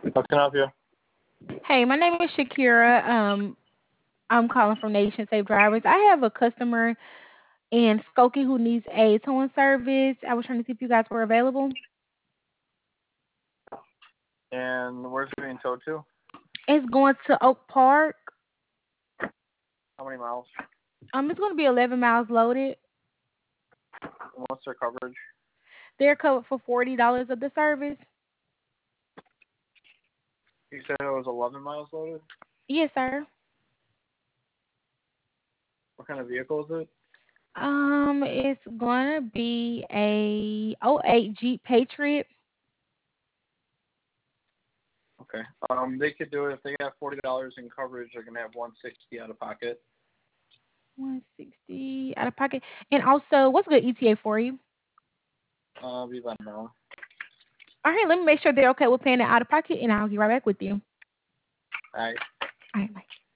How can I help you? Hey, my name is Shakira. I'm calling from Nation Safe Drivers. I have a customer in Skokie who needs a towing service. I was trying to see if you guys were available. And where's it being towed to? It's going to Oak Park. How many miles? It's going to be 11 miles loaded. And what's their coverage? They're covered for $40 of the service. You said it was 11 miles loaded? Yes, sir. What kind of vehicle is it? It's gonna be a '08 Jeep Patriot. Okay. They could do it if they got $40 in coverage. They're gonna have 160 out of pocket. 160 out of pocket. And also, what's a good ETA for you? We let them know. All right, let me make sure they're okay with paying it out of pocket, and I'll get right back with you. All right. All right, bye.